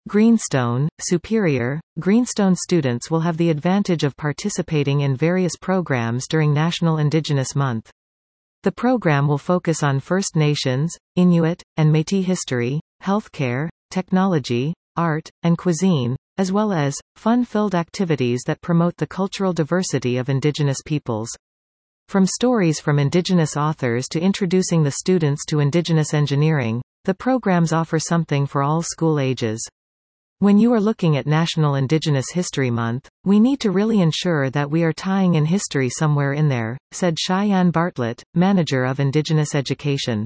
Greenstone, Superior. Greenstone students will have the advantage of participating in various programs during National Indigenous Month. The program will focus on First Nations, Inuit, and Métis history, healthcare, technology, art, and cuisine, as well as fun-filled activities that promote the cultural diversity of Indigenous peoples. From stories from Indigenous authors to introducing the students to Indigenous engineering, the programs offer something for all school ages. When you are looking at National Indigenous History Month, we need to really ensure that we are tying in history somewhere in there, said Cheyenne Bartlett, manager of Indigenous Education.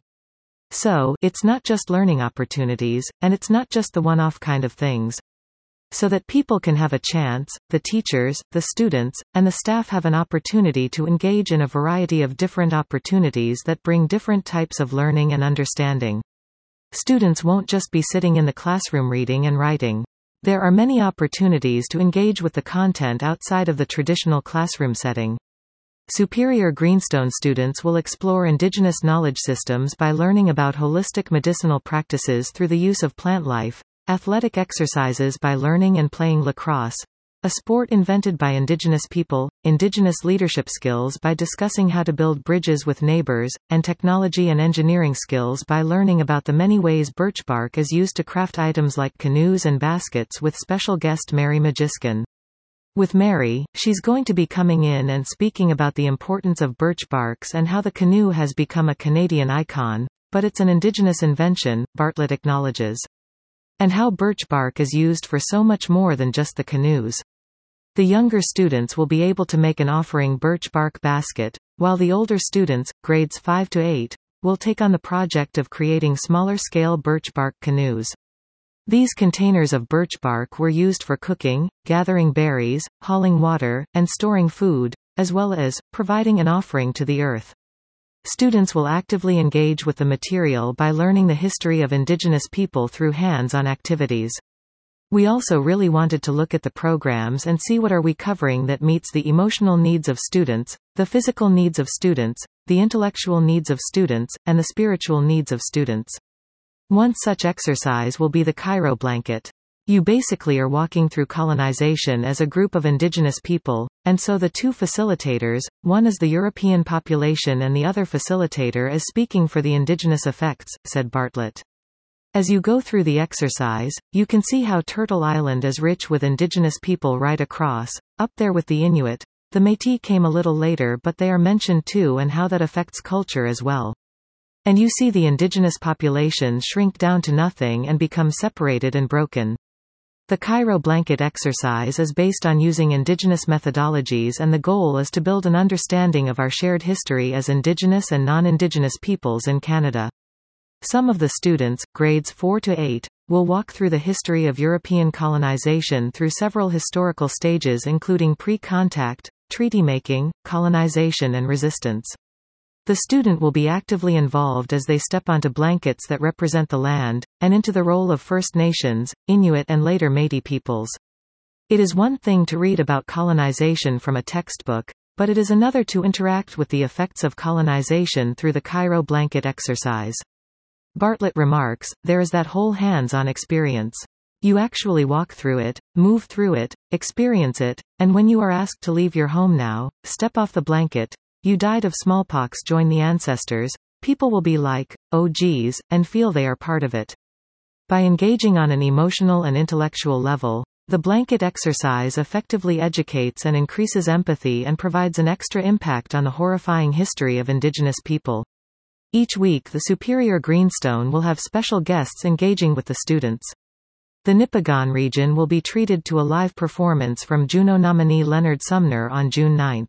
So, it's not just learning opportunities, and it's not just the one-off kind of things. So that people can have a chance, the teachers, the students, and the staff have an opportunity to engage in a variety of different opportunities that bring different types of learning and understanding. Students won't just be sitting in the classroom reading and writing. There are many opportunities to engage with the content outside of the traditional classroom setting. Superior Greenstone students will explore Indigenous knowledge systems by learning about holistic medicinal practices through the use of plant life, athletic exercises by learning and playing lacrosse, a sport invented by Indigenous people, Indigenous leadership skills by discussing how to build bridges with neighbors, and technology and engineering skills by learning about the many ways birch bark is used to craft items like canoes and baskets with special guest Mary Magiskin. With Mary, she's going to be coming in and speaking about the importance of birch barks and how the canoe has become a Canadian icon, but it's an Indigenous invention, Bartlett acknowledges. And how birch bark is used for so much more than just the canoes. The younger students will be able to make an offering birch bark basket, while the older students, grades 5 to 8, will take on the project of creating smaller-scale birch bark canoes. These containers of birch bark were used for cooking, gathering berries, hauling water, and storing food, as well as providing an offering to the earth. Students will actively engage with the material by learning the history of Indigenous people through hands-on activities. We also really wanted to look at the programs and see what are we covering that meets the emotional needs of students, the physical needs of students, the intellectual needs of students, and the spiritual needs of students. One such exercise will be the Cairo blanket. You basically are walking through colonization as a group of Indigenous people, and so the two facilitators, one is the European population and the other facilitator is speaking for the Indigenous effects, said Bartlett. As you go through the exercise, you can see how Turtle Island is rich with Indigenous people right across, up there with the Inuit. The Métis came a little later but they are mentioned too and how that affects culture as well. And you see the Indigenous populations shrink down to nothing and become separated and broken. The Cairo blanket exercise is based on using Indigenous methodologies and the goal is to build an understanding of our shared history as Indigenous and non-Indigenous peoples in Canada. Some of the students, grades 4 to 8, will walk through the history of European colonization through several historical stages including pre-contact, treaty-making, colonization and resistance. The student will be actively involved as they step onto blankets that represent the land, and into the role of First Nations, Inuit and later Métis peoples. It is one thing to read about colonization from a textbook, but it is another to interact with the effects of colonization through the Cairo blanket exercise. Bartlett remarks, there is that whole hands-on experience. You actually walk through it, move through it, experience it, and when you are asked to leave your home now, step off the blanket, you died of smallpox, join the ancestors, people will be like, oh geez, and feel they are part of it. By engaging on an emotional and intellectual level, the blanket exercise effectively educates and increases empathy and provides an extra impact on the horrifying history of Indigenous people. Each week the Superior Greenstone will have special guests engaging with the students. The Nipigon region will be treated to a live performance from Juno nominee Leonard Sumner on June 9.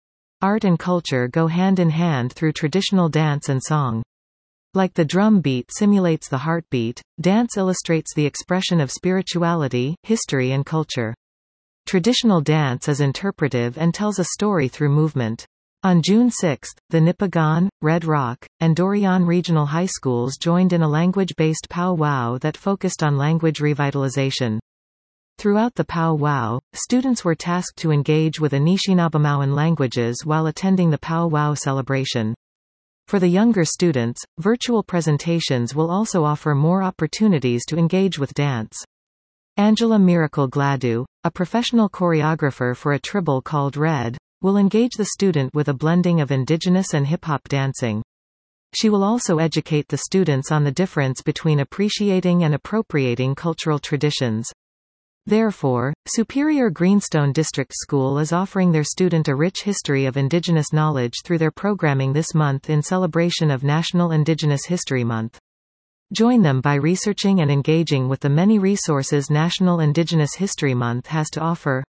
Art and culture go hand in hand through traditional dance and song. Like the drum beat simulates the heartbeat, dance illustrates the expression of spirituality, history and culture. Traditional dance is interpretive and tells a story through movement. On June 6, the Nipigon, Red Rock, and Dorion regional high schools joined in a language-based powwow that focused on language revitalization. Throughout the powwow, students were tasked to engage with Anishinaabemowin languages while attending the powwow celebration. For the younger students, virtual presentations will also offer more opportunities to engage with dance. Angela Miracle Gladu, a professional choreographer for a tribble called Red, will engage the student with a blending of indigenous and hip-hop dancing. She will also educate the students on the difference between appreciating and appropriating cultural traditions. Therefore, Superior Greenstone District School is offering their student a rich history of Indigenous knowledge through their programming this month in celebration of National Indigenous History Month. Join them by researching and engaging with the many resources National Indigenous History Month has to offer.